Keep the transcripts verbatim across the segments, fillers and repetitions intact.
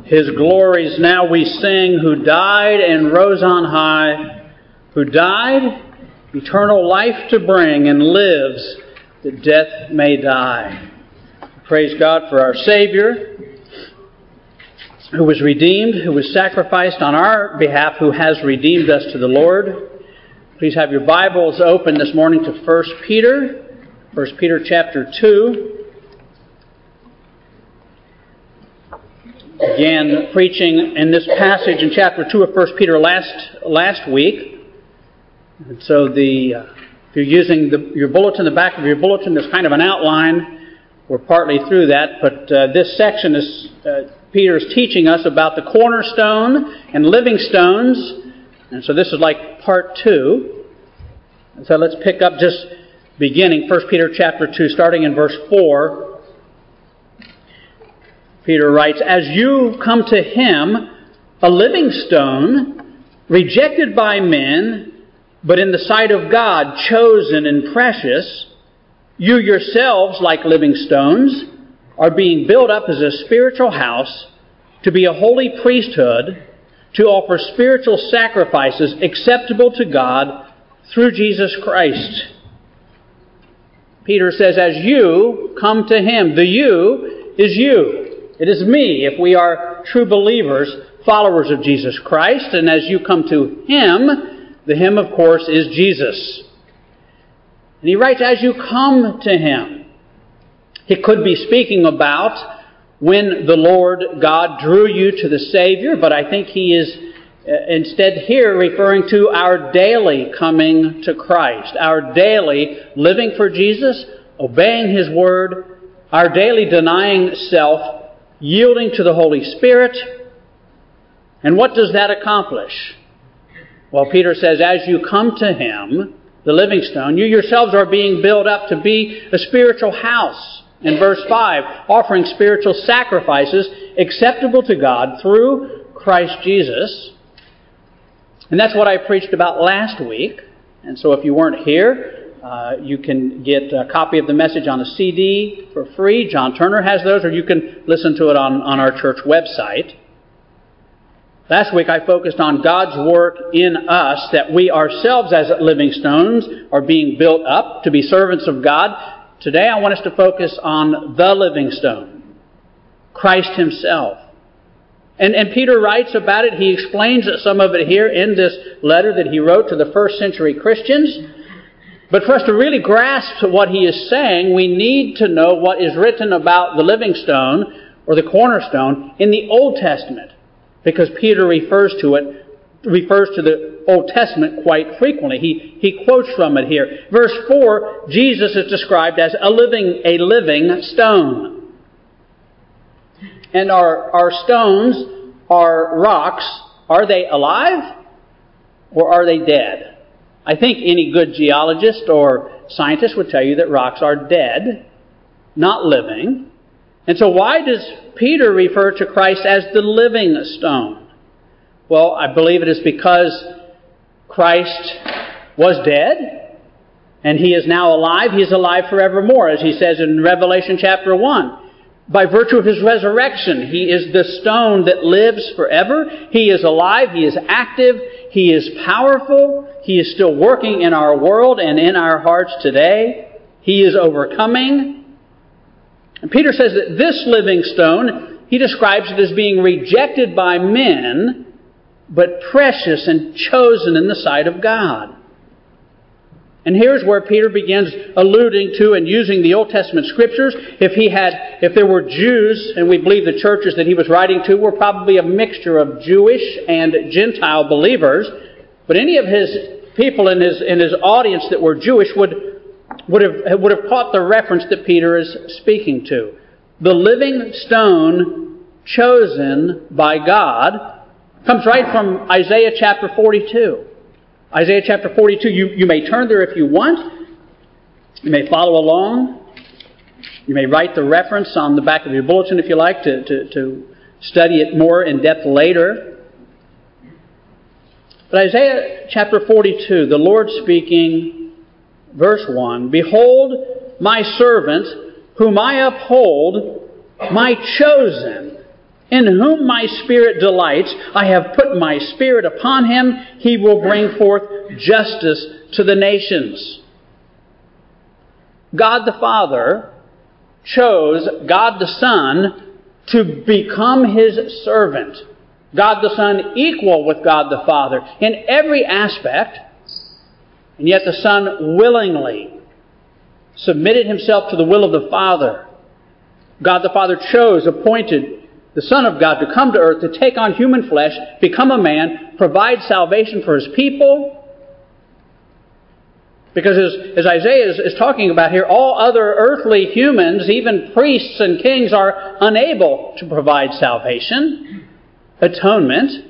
His glories now we sing, who died and rose on high, who died eternal life to bring and lives that death may die. Praise God for our Savior, who was redeemed, who was sacrificed on our behalf, who has redeemed us to the Lord. Please have your Bibles open this morning to First Peter, First Peter chapter two. Began preaching in this passage in chapter two of First Peter last last week. And so the uh, if you're using the, your bulletin, the back of your bulletin, there's kind of an outline. We're partly through that, but uh, this section is uh, Peter's teaching us about the cornerstone and living stones. And so this is like part two. And so let's pick up just beginning First Peter chapter two, starting in verse four. Peter writes, "As you come to him, a living stone, rejected by men, but in the sight of God, chosen and precious, you yourselves, like living stones, are being built up as a spiritual house, to be a holy priesthood, to offer spiritual sacrifices acceptable to God through Jesus Christ." Peter says, as you come to him, the you is you. It is me, if we are true believers, followers of Jesus Christ. And as you come to him, the him, of course, is Jesus. And he writes, as you come to him. He could be speaking about when the Lord God drew you to the Savior, but I think he is instead here referring to our daily coming to Christ, our daily living for Jesus, obeying his word, our daily denying self, yielding to the Holy Spirit. And what does that accomplish? Well, Peter says, as you come to him, the living stone, you yourselves are being built up to be a spiritual house. In verse five, offering spiritual sacrifices acceptable to God through Christ Jesus. And that's what I preached about last week. And so if you weren't here, Uh, you can get a copy of the message on a C D for free. John Turner has those, or you can listen to it on, on our church website. Last week I focused on God's work in us, that we ourselves as living stones are being built up to be servants of God. Today I want us to focus on the living stone, Christ himself. And, and Peter writes about it. He explains some of it here in this letter that he wrote to the first century Christians. But for us to really grasp what he is saying, we need to know what is written about the living stone, or the cornerstone, in the Old Testament. Because Peter refers to it, refers to the Old Testament quite frequently. He, he quotes from it here. Verse four, Jesus is described as a living, a living stone. And our, our stones, our rocks, are they alive or are they dead? I think any good geologist or scientist would tell you that rocks are dead, not living. And so why does Peter refer to Christ as the living stone? Well, I believe it is because Christ was dead, and he is now alive. He is alive forevermore, as he says in Revelation chapter one. By virtue of his resurrection, he is the stone that lives forever. He is alive. He is active. He is powerful. He is still working in our world and in our hearts today. He is overcoming. And Peter says that this living stone, he describes it as being rejected by men, but precious and chosen in the sight of God. And here's where Peter begins alluding to and using the Old Testament scriptures. If he had, if there were Jews, and we believe the churches that he was writing to were probably a mixture of Jewish and Gentile believers, but any of his people in his in his audience that were Jewish would would have would have caught the reference that Peter is speaking to. The living stone chosen by God comes right from Isaiah chapter forty-two. Isaiah chapter forty-two, you, you may turn there if you want. You may follow along. You may write the reference on the back of your bulletin if you like to, to, to study it more in depth later. But Isaiah chapter forty-two, the Lord speaking, verse one, "Behold my servant, whom I uphold, my chosen, In whom my Spirit delights, I have put my Spirit upon him. He will bring forth justice to the nations. God the Father chose God the Son to become his servant. God the Son equal with God the Father in every aspect, and yet the Son willingly submitted himself to the will of the Father. God the Father chose, appointed the Son of God to come to earth, to take on human flesh, become a man, provide salvation for his people. Because as, as Isaiah is, is talking about here, all other earthly humans, even priests and kings, are unable to provide salvation, atonement.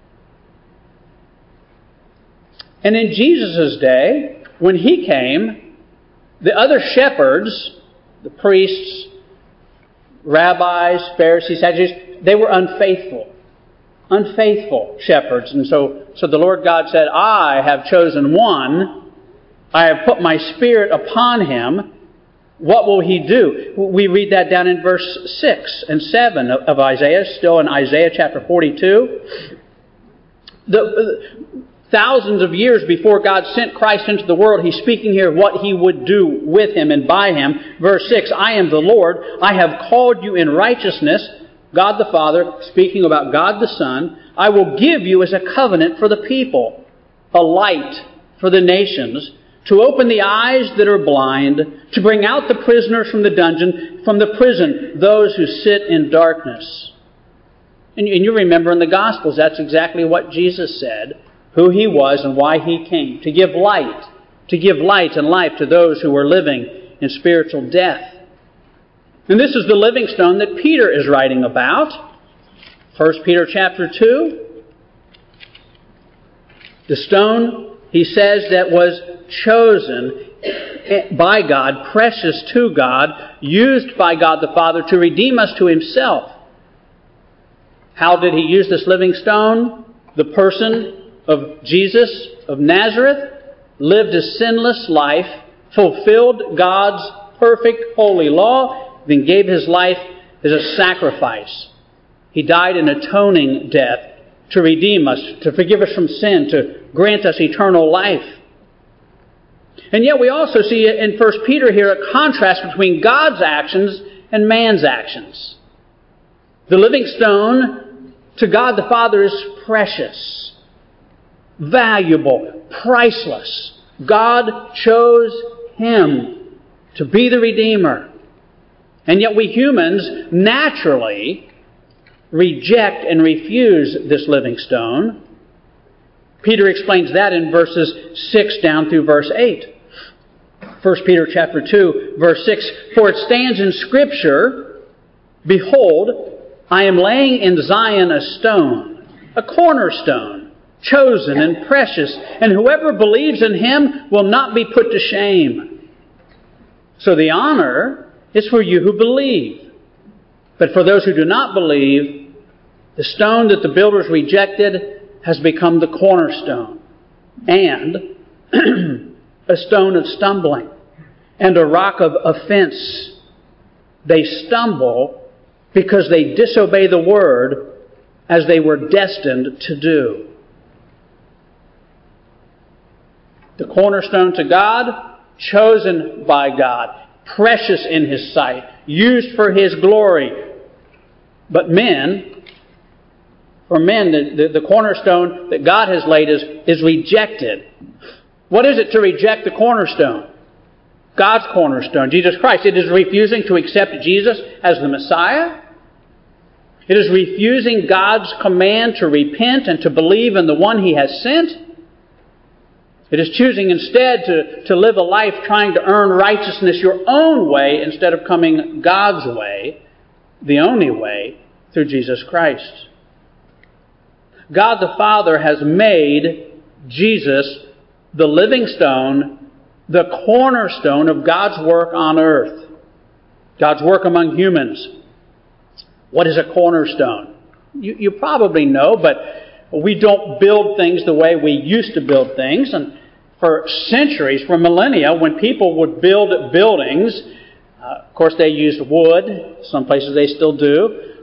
And in Jesus' day, when he came, the other shepherds, the priests, rabbis, Pharisees, Sadducees, they were unfaithful. Unfaithful shepherds. And so, so the Lord God said, I have chosen one. I have put my Spirit upon him. What will he do? We read that down in verse six and seven of Isaiah, still in Isaiah chapter forty-two. The, thousands of years before God sent Christ into the world, he's speaking here of what he would do with him and by him. Verse six, I am the Lord. I have called you in righteousness. God the Father, speaking about God the Son. I will give you as a covenant for the people, a light for the nations, to open the eyes that are blind, to bring out the prisoners from the dungeon, from the prison, those who sit in darkness. And you remember in the Gospels, that's exactly what Jesus said, who he was and why he came. To give light, to give light and life to those who were living in spiritual death. And this is the living stone that Peter is writing about. First Peter chapter two. The stone, he says, that was chosen by God, precious to God, used by God the Father to redeem us to himself. How did he use this living stone? The person of Jesus of Nazareth lived a sinless life, fulfilled God's perfect holy law, then gave his life as a sacrifice. He died an atoning death to redeem us, to forgive us from sin, to grant us eternal life. And yet we also see in First Peter here a contrast between God's actions and man's actions. The living stone to God the Father is precious, valuable, priceless. God chose him to be the Redeemer. And yet we humans naturally reject and refuse this living stone. Peter explains that in verses six down through verse eight. First Peter chapter two, verse six. For it stands in Scripture, Behold, I am laying in Zion a stone, a cornerstone, chosen and precious, and whoever believes in him will not be put to shame. So the honor is for you who believe. But for those who do not believe, the stone that the builders rejected has become the cornerstone, and a stone of stumbling, and a rock of offense. They stumble because they disobey the word as they were destined to do. The cornerstone to God, chosen by God, precious in his sight, used for his glory. But men, for men, the, the, the cornerstone that God has laid is, is rejected. What is it to reject the cornerstone? God's cornerstone, Jesus Christ. It is refusing to accept Jesus as the Messiah. It is refusing God's command to repent and to believe in the one he has sent. It is choosing instead to, to live a life trying to earn righteousness your own way instead of coming God's way, the only way, through Jesus Christ. God the Father has made Jesus the living stone, the cornerstone of God's work on earth, God's work among humans. What is a cornerstone? You, you probably know, but we don't build things the way we used to build things. And for centuries, for millennia, when people would build buildings, uh, of course they used wood. Some places they still do.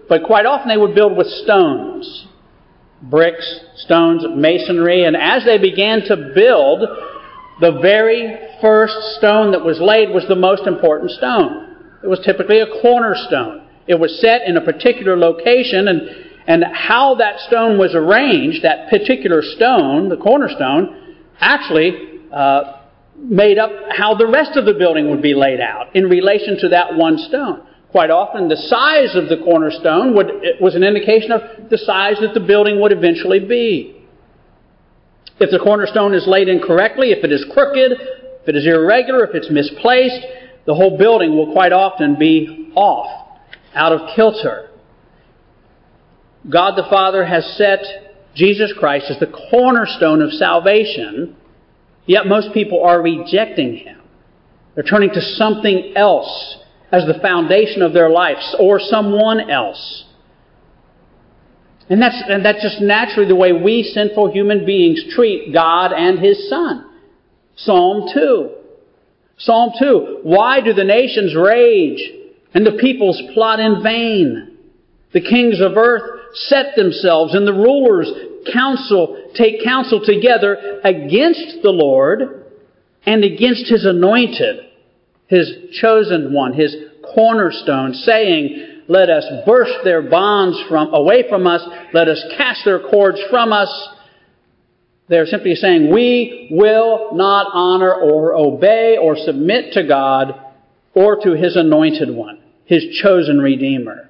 But quite often they would build with stones. Bricks, stones, masonry. And as they began to build, the very first stone that was laid was the most important stone. It was typically a cornerstone. It was set in a particular location, and, and how that stone was arranged, that particular stone, the cornerstone, actually uh, made up how the rest of the building would be laid out in relation to that one stone. Quite often, the size of the cornerstone would, it was an indication of the size that the building would eventually be. If the cornerstone is laid incorrectly, if it is crooked, if it is irregular, if it's misplaced, the whole building will quite often be off, out of kilter. God the Father has set Jesus Christ as the cornerstone of salvation, yet most people are rejecting Him. They're turning to something else as the foundation of their lives, or someone else. And that's, and that's just naturally the way we sinful human beings treat God and His Son. Psalm two. Psalm two. Why do the nations rage and the peoples plot in vain? The kings of earth set themselves, and the rulers counsel, take counsel together against the Lord and against His anointed, His chosen one, His cornerstone, saying, let us burst their bonds from away from us. Let us cast their cords from us. They're simply saying, we will not honor or obey or submit to God or to His anointed one, His chosen Redeemer.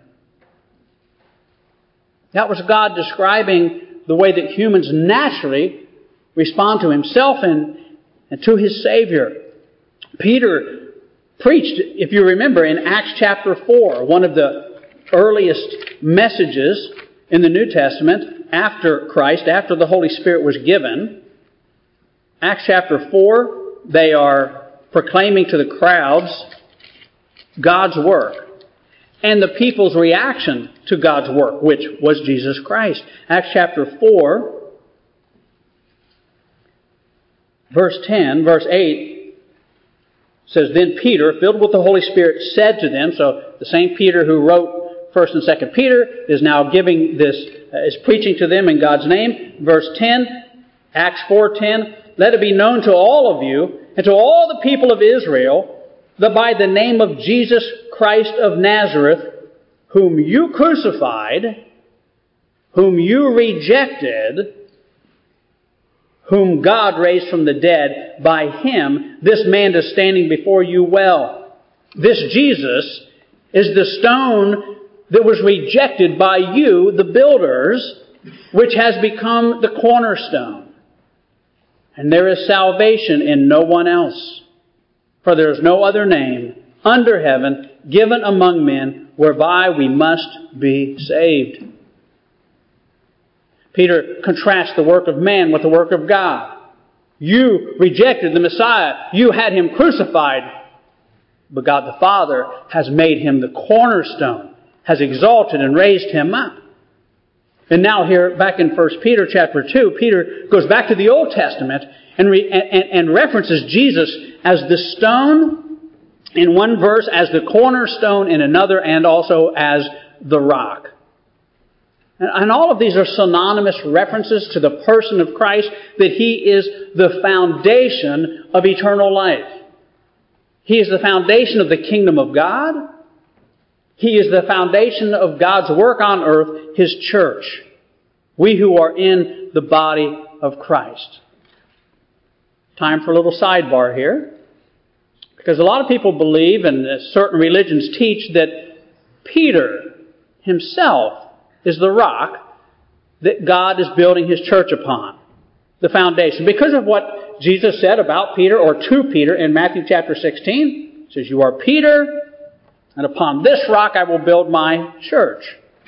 That was God describing the way that humans naturally respond to Himself and, and to His Savior. Peter preached, if you remember, in Acts chapter four, one of the earliest messages in the New Testament after Christ, after the Holy Spirit was given. Acts chapter four, they are proclaiming to the crowds God's work and the people's reaction to God's work, which was Jesus Christ. Acts chapter four, verse ten, verse eight, says, then Peter, filled with the Holy Spirit, said to them, so the same Peter who wrote First and Second Peter is now giving this, uh, is preaching to them in God's name. Verse ten, Acts four ten, let it be known to all of you and to all the people of Israel that by the name of Jesus Christ of Nazareth, whom you crucified, whom you rejected, whom God raised from the dead, by Him this man is standing before you well. This Jesus is the stone that was rejected by you, the builders, which has become the cornerstone. And there is salvation in no one else. For there is no other name under heaven given among men whereby we must be saved. Peter contrasts the work of man with the work of God. You rejected the Messiah. You had Him crucified. But God the Father has made Him the cornerstone, has exalted and raised Him up. And now here, back in First Peter chapter two, Peter goes back to the Old Testament and, re, and, and references Jesus as the stone in one verse, as the cornerstone in another, and also as the rock. And all of these are synonymous references to the person of Christ, that He is the foundation of eternal life. He is the foundation of the kingdom of God. He is the foundation of God's work on earth, His church. We who are in the body of Christ. Time for a little sidebar here. Because a lot of people believe, and certain religions teach, that Peter himself is the rock that God is building His church upon. The foundation. Because of what Jesus said about Peter, or to Peter, in Matthew chapter sixteen. He says, you are Peter, and upon this rock I will build my church.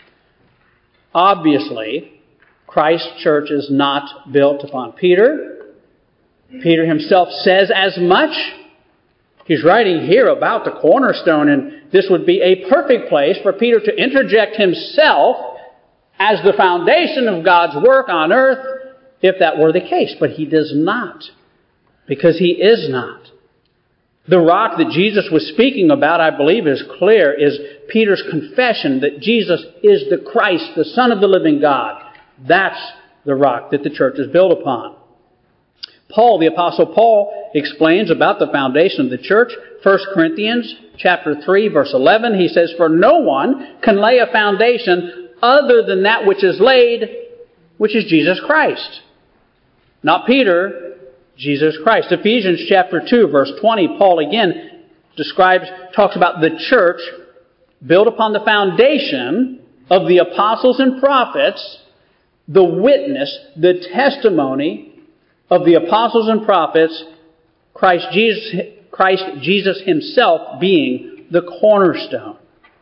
Obviously, Christ's church is not built upon Peter. Peter himself says as much. He's writing here about the cornerstone, and this would be a perfect place for Peter to interject himself as the foundation of God's work on earth, if that were the case. But he does not, because he is not. The rock that Jesus was speaking about, I believe, is clear, is Peter's confession that Jesus is the Christ, the Son of the living God. That's the rock that the church is built upon. Paul, the Apostle Paul, explains about the foundation of the church. First Corinthians chapter three, verse eleven, he says, "For no one can lay a foundation other than that which is laid, which is Jesus Christ." Not Peter, Jesus Christ. Ephesians chapter two, verse twenty, Paul again describes, talks about the church built upon the foundation of the apostles and prophets, the witness, the testimony of the apostles and prophets, Christ Jesus, Christ Jesus himself being the cornerstone.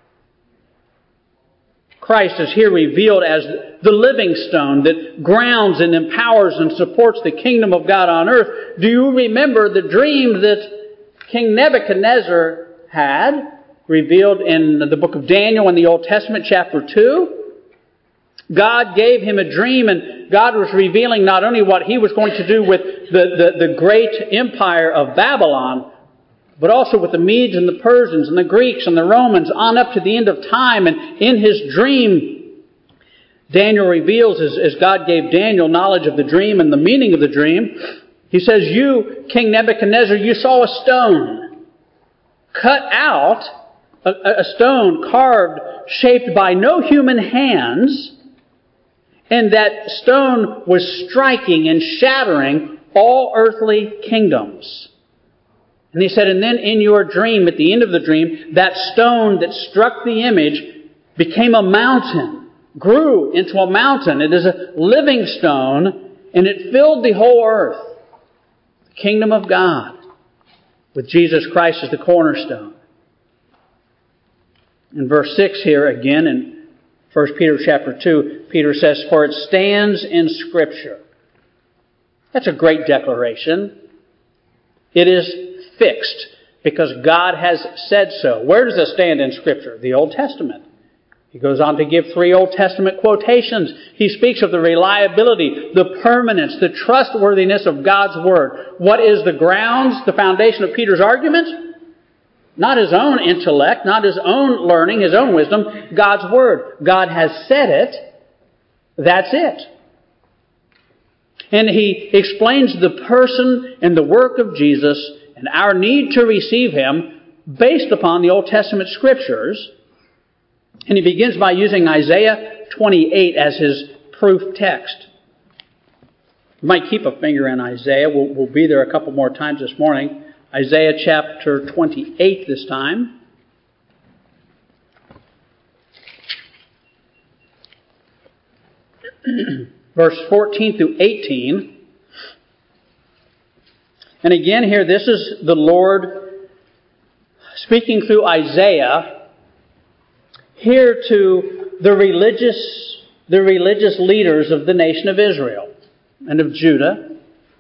Christ is here revealed as the living stone that grounds and empowers and supports the kingdom of God on earth. Do you remember the dream that King Nebuchadnezzar had, revealed in the book of Daniel in the Old Testament, chapter two? God gave him a dream, and God was revealing not only what he was going to do with the, the, the great empire of Babylon, but also with the Medes and the Persians and the Greeks and the Romans on up to the end of time. And in his dream, Daniel reveals, as, as God gave Daniel knowledge of the dream and the meaning of the dream, he says, "You, King Nebuchadnezzar, you saw a stone cut out, a, a stone carved, shaped by no human hands, and that stone was striking and shattering all earthly kingdoms." And he said, "And then in your dream, at the end of the dream, that stone that struck the image became a mountain, grew into a mountain. It is a living stone, and it filled the whole earth, the kingdom of God, with Jesus Christ as the cornerstone." In verse six here again, in First Peter chapter two, Peter says, "For it stands in Scripture." That's a great declaration. It is fixed because God has said so. Where does it stand in Scripture? The Old Testament. He goes on to give three Old Testament quotations. He speaks of the reliability, the permanence, the trustworthiness of God's Word. What is the grounds, the foundation of Peter's argument? Not his own intellect, not his own learning, his own wisdom. God's Word. God has said it. That's it. And he explains the person and the work of Jesus and our need to receive Him based upon the Old Testament Scriptures. And he begins by using Isaiah twenty-eight as his proof text. You might keep a finger in Isaiah. We'll, we'll be there a couple more times this morning. Isaiah chapter twenty-eight this time. Verse fourteen through eighteen. And again here, this is the Lord speaking through Isaiah here to the religious, the religious leaders of the nation of Israel and of Judah.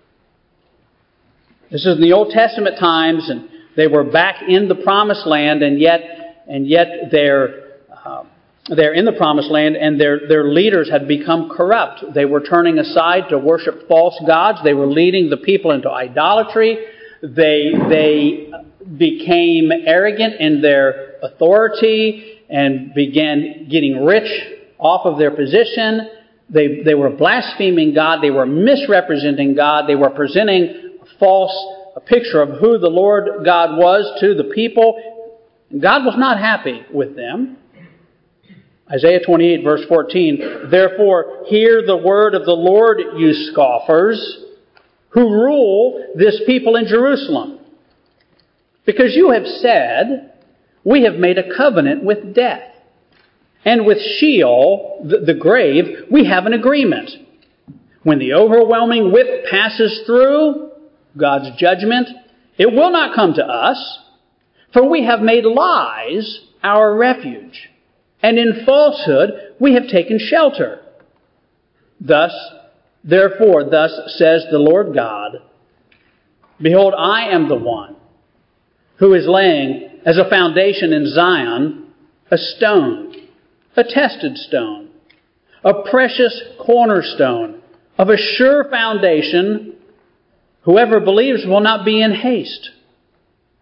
This is in the Old Testament times, and they were back in the Promised Land, and yet, and yet they're uh, they're in the Promised Land, and their their leaders had become corrupt. They were turning aside to worship false gods. They were leading the people into idolatry. They they became arrogant in their authority and began getting rich off of their position. They they were blaspheming God. They were misrepresenting God. They were presenting a false a picture of who the Lord God was to the people. God was not happy with them. Isaiah twenty-eight, verse fourteen, "Therefore hear the word of the Lord, you scoffers, who rule this people in Jerusalem. Because you have said, we have made a covenant with death, and with Sheol, the, the grave, we have an agreement. When the overwhelming whip passes through, God's judgment, it will not come to us, for we have made lies our refuge. And in falsehood we have taken shelter. Thus, therefore, thus says the Lord God, Behold, I am the one who is laying as a foundation in Zion a stone, a tested stone, a precious cornerstone of a sure foundation. Whoever believes will not be in haste.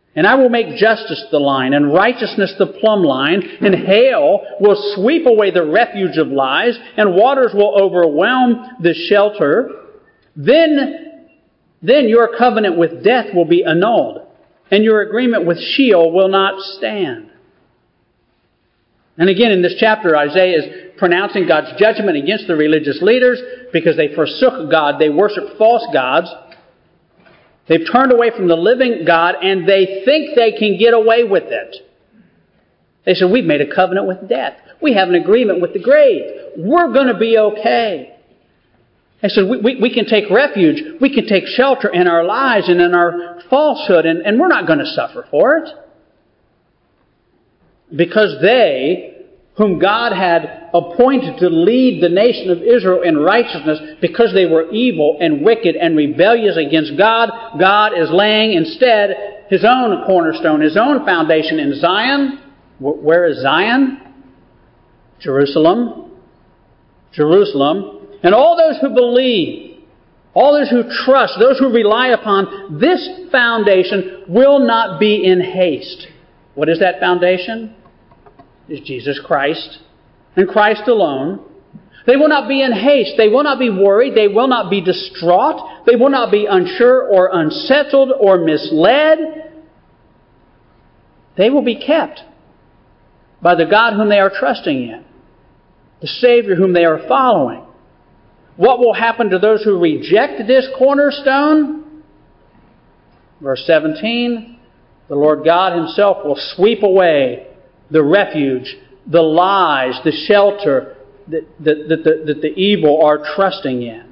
And I will make justice the line, and righteousness the plumb line, and hail will sweep away the refuge of lies, and waters will overwhelm the shelter. Then, then your covenant with death will be annulled, and your agreement with Sheol will not stand. And again, in this chapter, Isaiah is pronouncing God's judgment against the religious leaders because they forsook God. They worshiped false gods. They've turned away from the living God, and they think they can get away with it. They said, we've made a covenant with death. We have an agreement with the grave. We're going to be okay. They said, we, we, we can take refuge. We can take shelter in our lies and in our falsehood, and, and we're not going to suffer for it. Because they, whom God had appointed to lead the nation of Israel in righteousness, because they were evil and wicked and rebellious against God, God is laying instead His own cornerstone, His own foundation in Zion. Where is Zion? Jerusalem. Jerusalem. And all those who believe, all those who trust, those who rely upon this foundation will not be in haste. What is that foundation? Is Jesus Christ and Christ alone. They will not be in haste. They will not be worried. They will not be distraught. They will not be unsure or unsettled or misled. They will be kept by the God whom they are trusting in, the Savior whom they are following. What will happen to those who reject this cornerstone? Verse seventeen, the Lord God Himself will sweep away the refuge, the lies, the shelter that, that, that, the, that the evil are trusting in.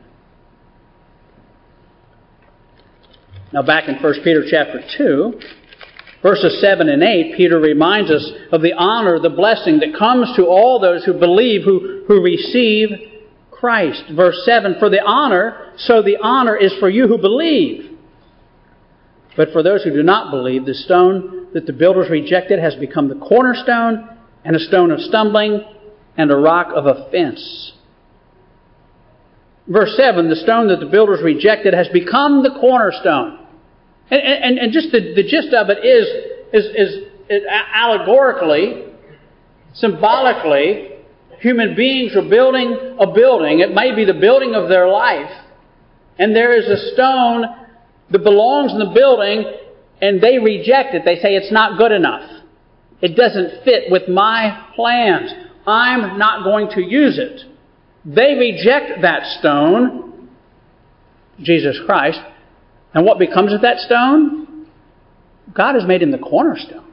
Now back in First Peter chapter two, verses seven and eight, Peter reminds us of the honor, the blessing that comes to all those who believe, who, who receive Christ. Verse seven, for the honor, so the honor is for you who believe. But for those who do not believe, the stone that the builders rejected has become the cornerstone, and a stone of stumbling, and a rock of offense. Verse seven, the stone that the builders rejected has become the cornerstone. And, and, and just the, the gist of it is, is, is, is allegorically, symbolically, human beings are building a building. It may be the building of their life. And there is a stone that belongs in the building, and they reject it. They say it's not good enough. It doesn't fit with my plans. I'm not going to use it. They reject that stone, Jesus Christ. And what becomes of that stone? God has made Him the cornerstone.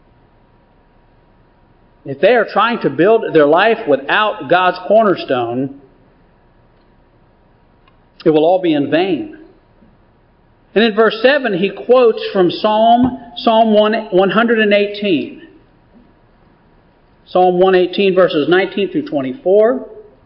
If they are trying to build their life without God's cornerstone, it will all be in vain. And in verse seven, he quotes from Psalm, Psalm one eighteen. Psalm one eighteen, verses nineteen through twenty-four.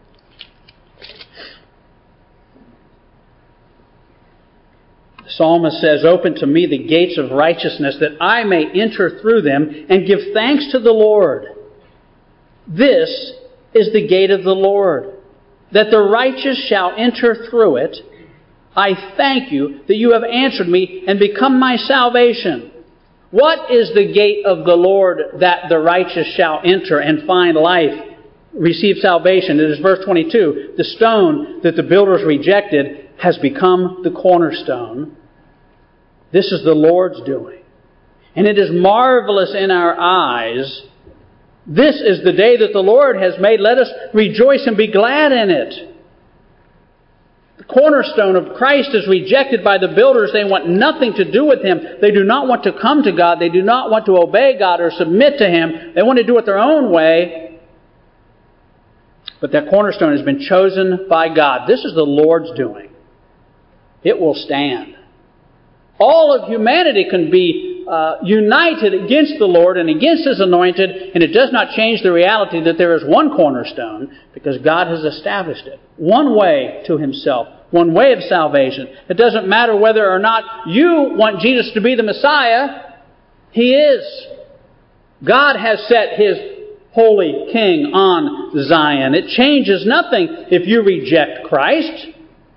The psalmist says, open to me the gates of righteousness, that I may enter through them and give thanks to the Lord. This is the gate of the Lord, that the righteous shall enter through it. I thank you that you have answered me and become my salvation. What is the gate of the Lord that the righteous shall enter and find life, receive salvation? It is verse twenty-two. The stone that the builders rejected has become the cornerstone. This is the Lord's doing. And it is marvelous in our eyes. This is the day that the Lord has made. Let us rejoice and be glad in it. The cornerstone of Christ is rejected by the builders. They want nothing to do with Him. They do not want to come to God. They do not want to obey God or submit to Him. They want to do it their own way. But that cornerstone has been chosen by God. This is the Lord's doing. It will stand. All of humanity can be uh, united against the Lord and against His anointed, and it does not change the reality that there is one cornerstone, because God has established it. One way to Himself. One way of salvation. It doesn't matter whether or not you want Jesus to be the Messiah. He is. God has set His holy King on Zion. It changes nothing if you reject Christ.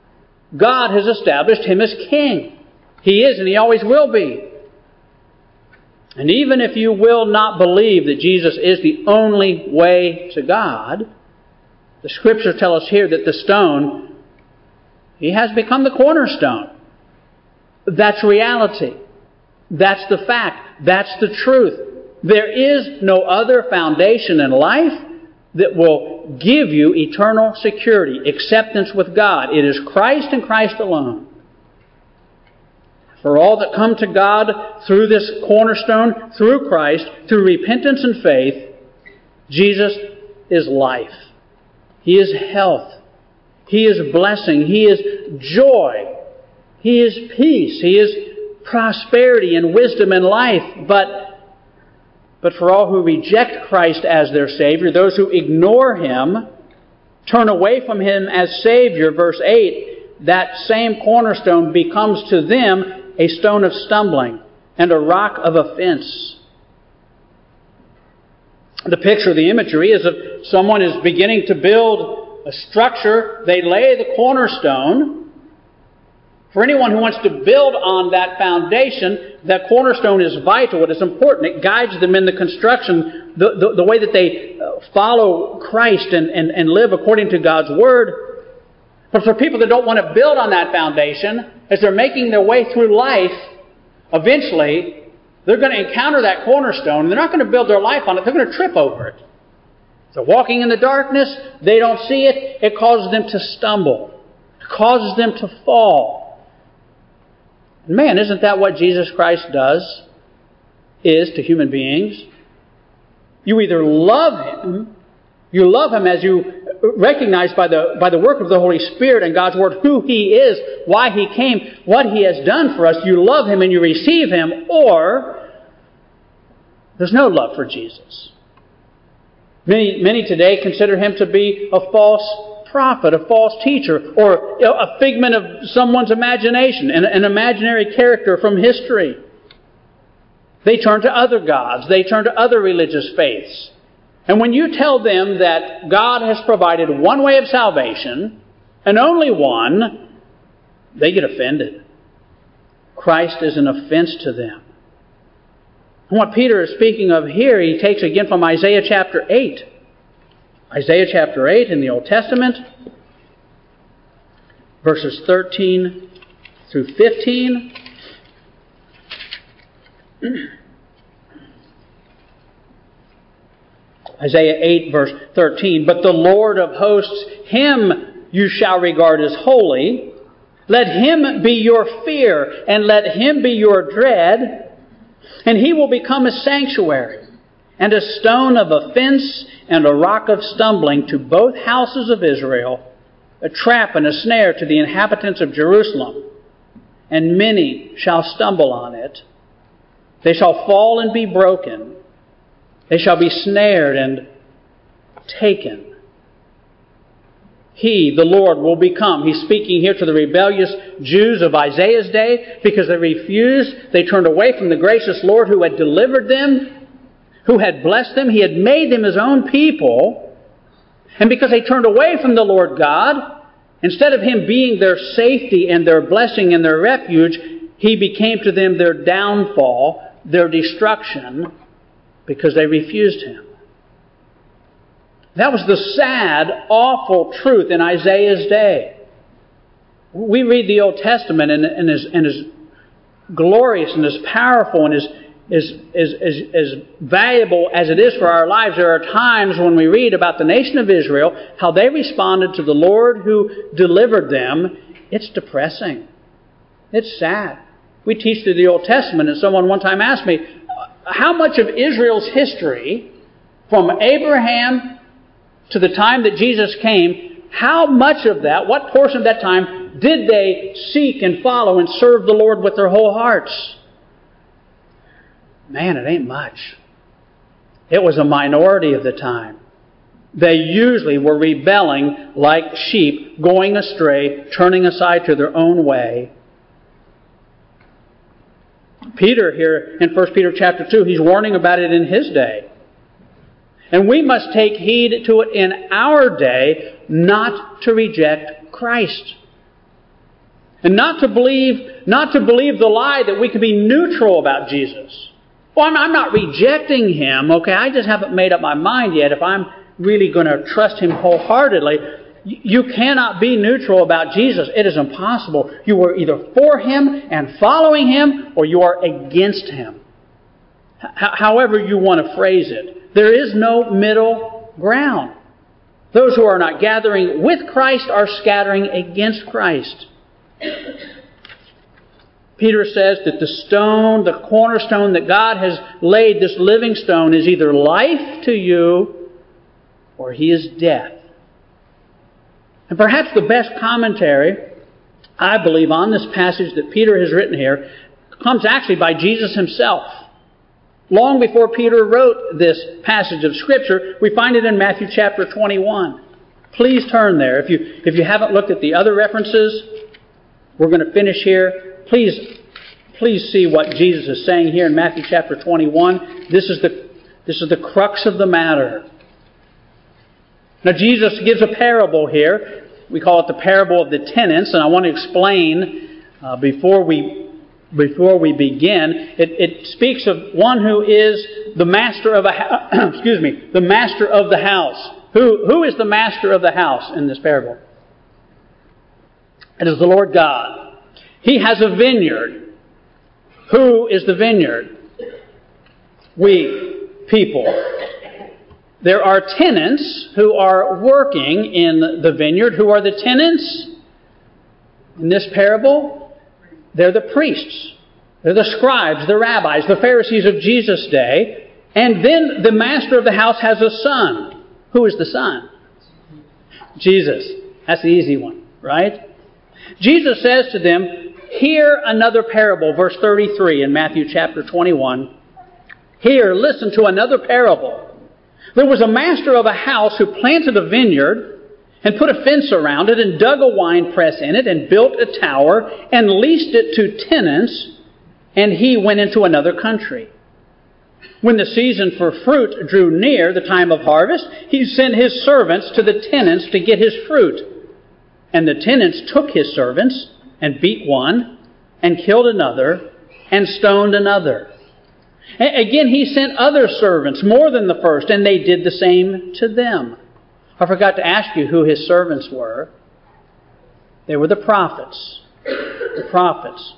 God has established Him as King. He is, and He always will be. And even if you will not believe that Jesus is the only way to God, the Scriptures tell us here that the stone, He has become the cornerstone. That's reality. That's the fact. That's the truth. There is no other foundation in life that will give you eternal security, acceptance with God. It is Christ and Christ alone. For all that come to God through this cornerstone, through Christ, through repentance and faith, Jesus is life. He is health. He is blessing. He is joy. He is peace. He is prosperity and wisdom and life. But But for all who reject Christ as their Savior, those who ignore Him, turn away from Him as Savior, verse eight, that same cornerstone becomes to them a stone of stumbling and a rock of offense. The picture, the imagery, is of someone is beginning to build a structure. They lay the cornerstone. For anyone who wants to build on that foundation, that cornerstone is vital. It is important. It guides them in the construction, the, the, the way that they follow Christ and, and, and live according to God's Word. But for people that don't want to build on that foundation, as they're making their way through life, eventually they're going to encounter that cornerstone, and they're not going to build their life on it. They're going to trip over it. So walking in the darkness, they don't see it. It causes them to stumble. It causes them to fall. Man, isn't that what Jesus Christ does, is to human beings? You either love Him, you love Him as you recognize by the, by the work of the Holy Spirit and God's Word who He is, why He came, what He has done for us. You love Him and you receive Him, or there's no love for Jesus. Many, many today consider Him to be a false prophet, a false teacher, or a figment of someone's imagination, an, an imaginary character from history. They turn to other gods. They turn to other religious faiths. And when you tell them that God has provided one way of salvation, and only one, they get offended. Christ is an offense to them. And what Peter is speaking of here, he takes again from Isaiah chapter eight. Isaiah chapter eight in the Old Testament, verses thirteen through fifteen. Isaiah eight, verse thirteen. But the Lord of hosts, Him you shall regard as holy. Let Him be your fear, and let Him be your dread. And He will become a sanctuary, and a stone of offense, and a rock of stumbling to both houses of Israel, a trap and a snare to the inhabitants of Jerusalem. And many shall stumble on it. They shall fall and be broken. They shall be snared and taken. He, the Lord, will become. He's speaking here to the rebellious Jews of Isaiah's day because they refused. They turned away from the gracious Lord who had delivered them, who had blessed them. He had made them His own people. And because they turned away from the Lord God, instead of Him being their safety and their blessing and their refuge, He became to them their downfall, their destruction, because they refused Him. That was the sad, awful truth in Isaiah's day. We read the Old Testament and, and, as, and as glorious and as powerful and as As, as, as, as valuable as it is for our lives, there are times when we read about the nation of Israel, how they responded to the Lord who delivered them. It's depressing. It's sad. We teach through the Old Testament, and someone one time asked me, how much of Israel's history, from Abraham to the time that Jesus came, how much of that, what portion of that time, did they seek and follow and serve the Lord with their whole hearts? Man, it ain't much. It was a minority of the time. They usually were rebelling like sheep, going astray, turning aside to their own way. Peter here in First Peter chapter two, he's warning about it in his day. And we must take heed to it in our day, not to reject Christ. And not to believe, not to believe the lie that we can be neutral about Jesus. Well, I'm, I'm not rejecting Him, okay? I just haven't made up my mind yet if I'm really going to trust Him wholeheartedly. You cannot be neutral about Jesus. It is impossible. You are either for Him and following Him, or you are against Him. H- however you want to phrase it. There is no middle ground. Those who are not gathering with Christ are scattering against Christ. Peter says that the stone, the cornerstone that God has laid, this living stone, is either life to you or he is death. And perhaps the best commentary, I believe, on this passage that Peter has written here comes actually by Jesus Himself. Long before Peter wrote this passage of Scripture, we find it in Matthew chapter twenty-one. Please turn there. If you, if you haven't looked at the other references, we're going to finish here. Please, please see what Jesus is saying here in Matthew chapter twenty-one. This is the, this is the crux of the matter. Now, Jesus gives a parable here. We call it the parable of the tenants, and I want to explain uh, before we before we begin. It, it speaks of one who is the master of a excuse me, the master of the house. Who who is the master of the house in this parable? It is the Lord God. He has a vineyard. Who is the vineyard? We, people. There are tenants who are working in the vineyard. Who are the tenants in this parable? They're the priests. They're the scribes, the rabbis, the Pharisees of Jesus' day. And then the master of the house has a son. Who is the son? Jesus. That's the easy one, right? Jesus says to them, hear another parable, verse thirty-three in Matthew chapter twenty-one. Here, listen to another parable. There was a master of a house who planted a vineyard and put a fence around it and dug a wine press in it and built a tower and leased it to tenants, and he went into another country. When the season for fruit drew near, the time of harvest, he sent his servants to the tenants to get his fruit. And the tenants took his servants and beat one and killed another and stoned another. Again, he sent other servants, more than the first, and they did the same to them. I forgot to ask you who his servants were. They were the prophets. The prophets.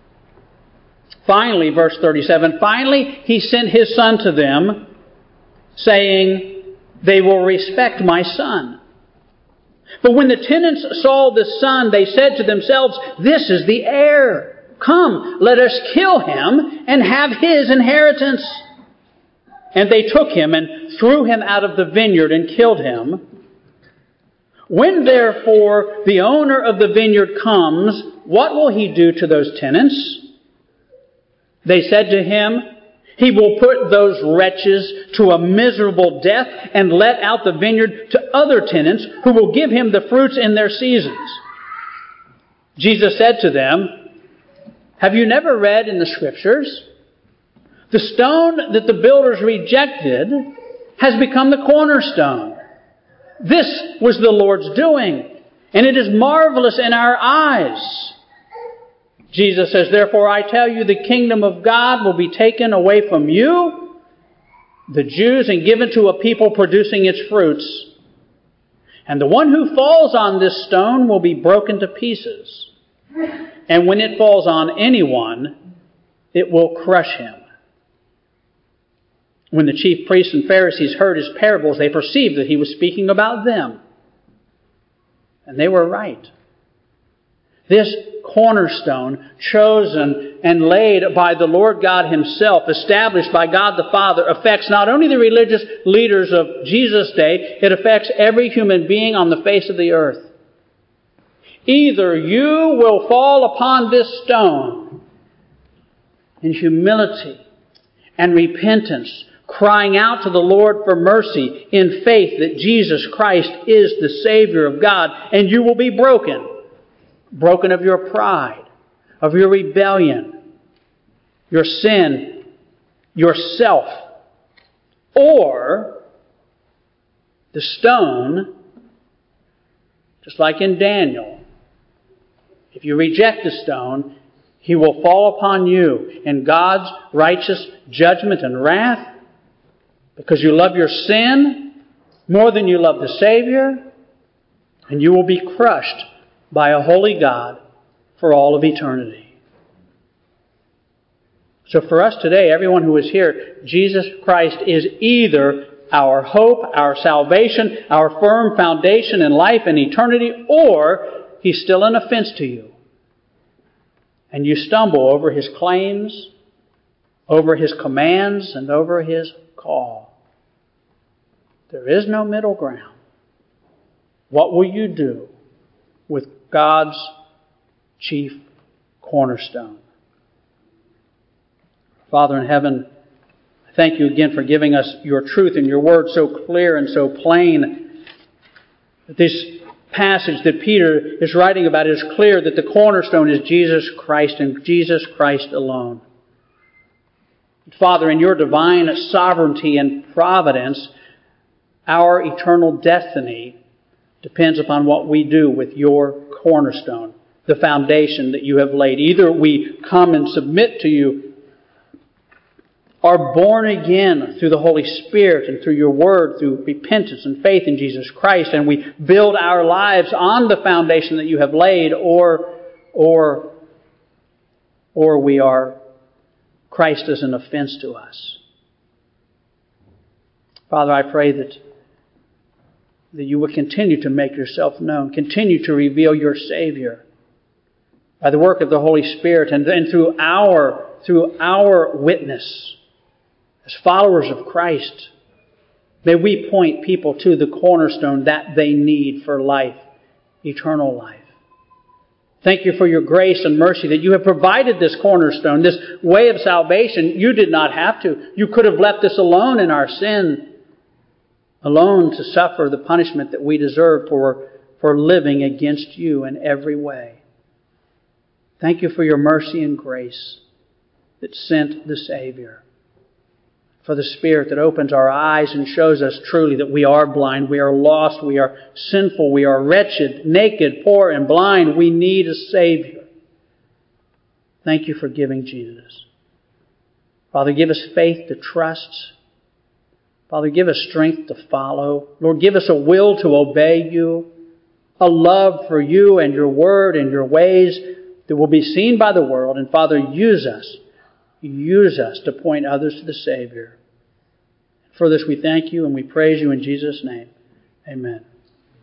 Finally, verse thirty-seven, finally he sent his son to them, saying, they will respect my son. But when the tenants saw the son, they said to themselves, this is the heir. Come, let us kill him and have his inheritance. And they took him and threw him out of the vineyard and killed him. When therefore the owner of the vineyard comes, what will he do to those tenants? They said to him, he will put those wretches to a miserable death and let out the vineyard to other tenants who will give him the fruits in their seasons. Jesus said to them, have you never read in the Scriptures? The stone that the builders rejected has become the cornerstone. This was the Lord's doing, and it is marvelous in our eyes. Jesus says, therefore I tell you, the kingdom of God will be taken away from you, the Jews, and given to a people producing its fruits. And the one who falls on this stone will be broken to pieces. And when it falls on anyone, it will crush him. When the chief priests and Pharisees heard his parables, they perceived that he was speaking about them. And they were right. This cornerstone, chosen and laid by the Lord God Himself, established by God the Father, affects not only the religious leaders of Jesus' day, it affects every human being on the face of the earth. Either you will fall upon this stone in humility and repentance, crying out to the Lord for mercy in faith that Jesus Christ is the Savior of God, and you will be broken. Broken of your pride, of your rebellion, your sin, yourself. Or the stone, just like in Daniel, if you reject the stone, He will fall upon you in God's righteous judgment and wrath because you love your sin more than you love the Savior, and you will be crushed by a holy God for all of eternity. So for us today, everyone who is here, Jesus Christ is either our hope, our salvation, our firm foundation in life and eternity, or He's still an offense to you. And you stumble over His claims, over His commands, and over His call. There is no middle ground. What will you do with God's chief cornerstone? Father in heaven, I thank you again for giving us your truth and your word so clear and so plain. That this passage that Peter is writing about is clear that the cornerstone is Jesus Christ and Jesus Christ alone. Father, in your divine sovereignty and providence, our eternal destiny depends upon what we do with your cornerstone, the foundation that you have laid. Either we come and submit to you, are born again through the Holy Spirit and through your word, through repentance and faith in Jesus Christ, and we build our lives on the foundation that you have laid, or, or, or we are, Christ is an offense to us. Father, I pray that, that you would continue to make yourself known, continue to reveal your Savior by the work of the Holy Spirit, and then through our, through our witness. As followers of Christ, may we point people to the cornerstone that they need for life, eternal life. Thank you for your grace and mercy that you have provided this cornerstone, this way of salvation. You did not have to. You could have left us alone in our sin, alone to suffer the punishment that we deserve for, for living against you in every way. Thank you for your mercy and grace that sent the Savior. For the Spirit that opens our eyes and shows us truly that we are blind, we are lost, we are sinful, we are wretched, naked, poor, and blind. We need a Savior. Thank you for giving Jesus. Father, give us faith to trust. Father, give us strength to follow. Lord, give us a will to obey you, a love for you and your word and your ways that will be seen by the world. And Father, use us. Use us to point others to the Savior. For this we thank you and we praise you in Jesus' name. Amen.